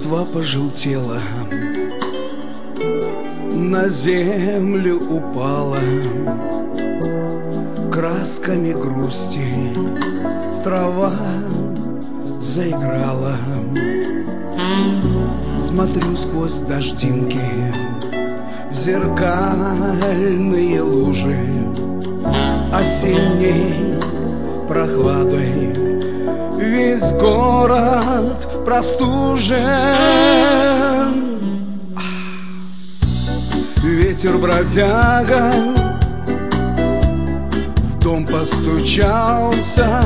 листва пожелтела, на землю упала, красками грусти трава заиграла. Смотрю сквозь дождинки в зеркальные лужи, осенней прохладой весь город простужен. Ветер бродяга в дом постучался,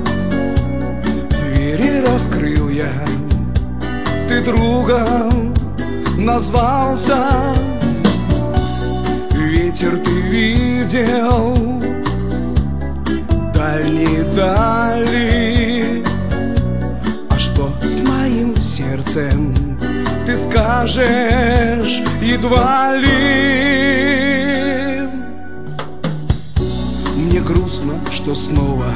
двери раскрыл я, ты другом назвался. Ветер, ты видел дальние дали, а что с моим сердцем ты скажешь едва ли. Мне грустно, что снова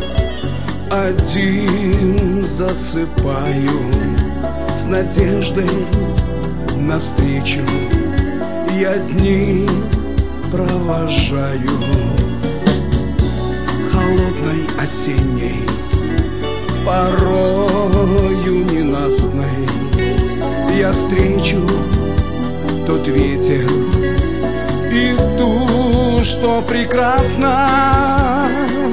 один засыпаю, с надеждой навстречу я дни провожаю. Холодной осенней, порою ненастной, я встречу тот ветер и ту, что прекрасна.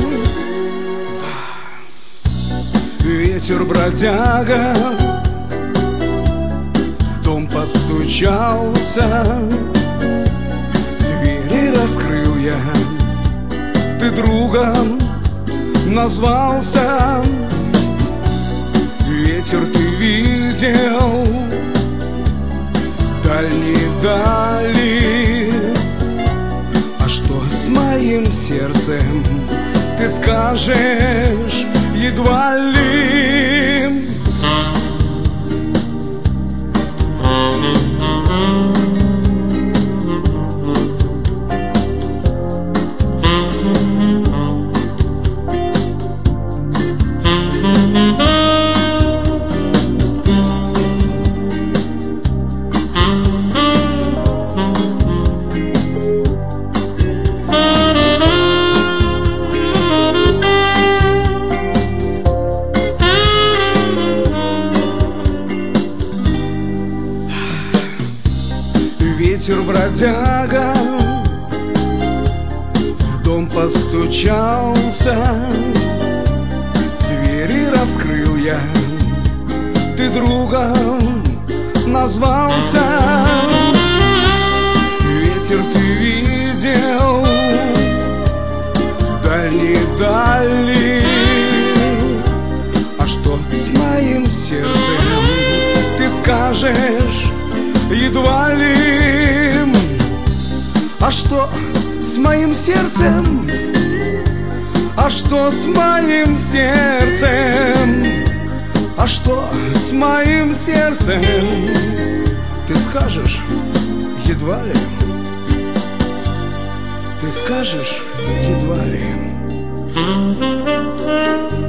Ветер бродяга в дом постучался, двери раскрыл я, ты другом назвался. Ветер, ты видел дальние дали, а что с моим сердцем ты скажешь едва ли. Ветер бродяга в дом постучался, двери раскрыл я, ты другом назвался. Ветер, ты видел дальние дали, а что с моим сердцем ты скажешь едва ли. А что с моим сердцем? А что с моим сердцем? А что с моим сердцем? Ты скажешь едва ли. Ты скажешь едва ли.